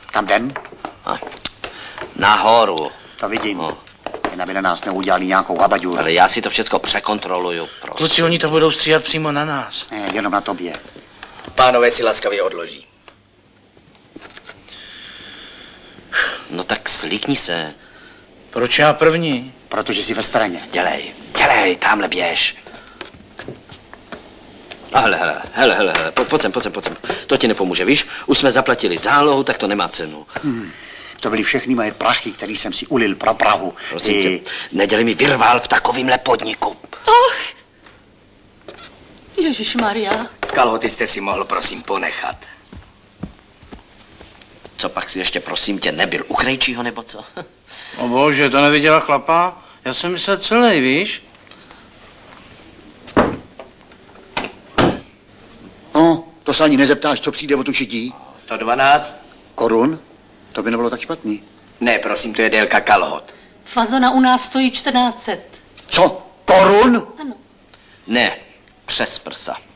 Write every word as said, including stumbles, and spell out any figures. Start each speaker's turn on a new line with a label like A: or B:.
A: Kam jdem?
B: Nahoru.
A: To vidím. No. Jen aby na nás neudělali nějakou habaďuru.
B: Ale já si to všecko překontroluju, prosím.
C: Kluci, oni to budou stříhat přímo na nás.
A: Ne, jenom na tobě.
D: Pánové si laskavě odloží.
B: No tak slíkni se.
C: Proč já první?
A: Protože jsi ve straně.
B: Dělej, dělej, tamhle běž. A hele, hele, hele, hele, hele, po, pojď sem, pojď sem, pojď sem. To ti nepomůže, víš? Už jsme zaplatili zálohu, tak to nemá cenu.
A: Hmm. To byly všechny moje prachy, které jsem si ulil pro Prahu.
B: Prosím
A: I...
B: tě, nedělej mi vyrvál v takovýmhle podniku.
E: Och! Ježišmarja.
D: Kalhoty jste si mohl, prosím, ponechat.
B: Co pak si ještě, prosím tě, nebyl u Krejčího, nebo co?
C: O bože, to neviděla chlapa? Já jsem myslel celý, víš?
A: No, to se ani nezeptáš, co přijde od ušití.
D: sto dvanáct.
A: Korun? To by nebylo tak špatný.
D: Ne, prosím, to je délka kalhot.
E: Fazona u nás stojí čtrnáct set.
A: Co? Korun?
E: Ano.
B: Ne, přes prsa.